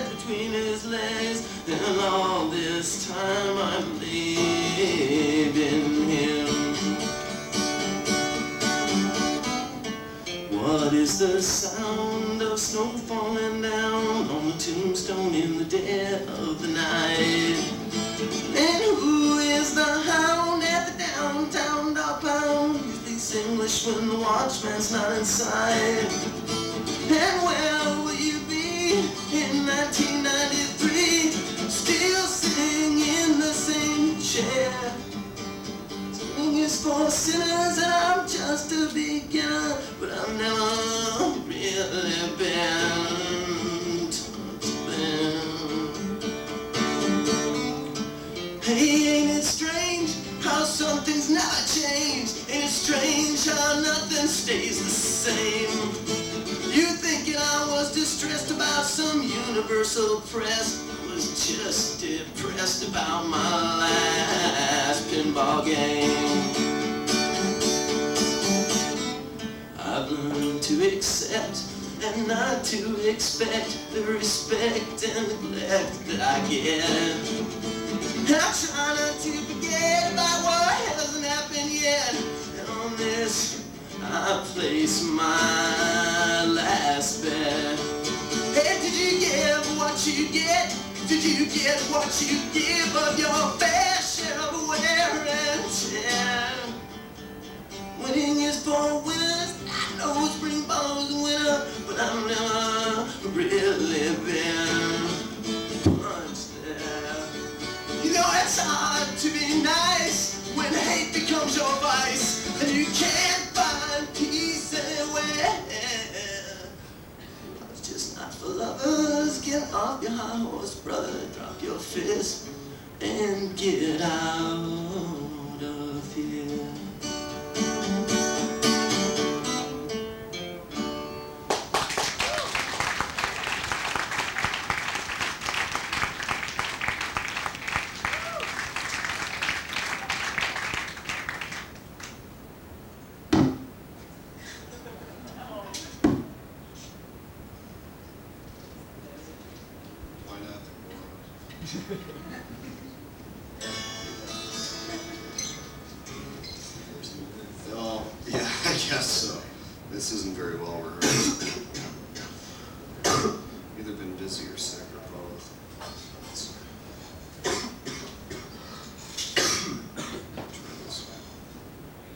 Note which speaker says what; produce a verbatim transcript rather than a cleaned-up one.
Speaker 1: between his legs, and all this time I'm leaving him. What is the sound of snow falling down on the tombstone in the dead of the night? And who is the hound at the downtown dog pound? Who speaks English when the watchman's not inside? And where will you be in nineteen ninety-three? Still sitting in the same chair. Singing is for sinners and I'm just a beginner, but I've never really been touched them. Hey, ain't it strange how some things never change? Ain't it strange how nothing stays the same? You thinking I was distressed about some universal press? I was just depressed about my last pinball game. I've learned to accept and not to expect the respect and neglect that I get. And I try not to forget about what hasn't happened yet. And on this I place my last bet. Hey, did you get what you get? Did you get what you give of your fair share of wear and tear? Winning is for winners. I know spring ball's a winner, but I've never really been punched there. You know it's hard to be nice when hate becomes your vice, and you can't find peace anywhere. Life's just not for lovers. Get off your high horse, brother. Drop your fist and get out of here.
Speaker 2: Oh, yeah, I guess so. This isn't very well rehearsed. Either been busy or sick.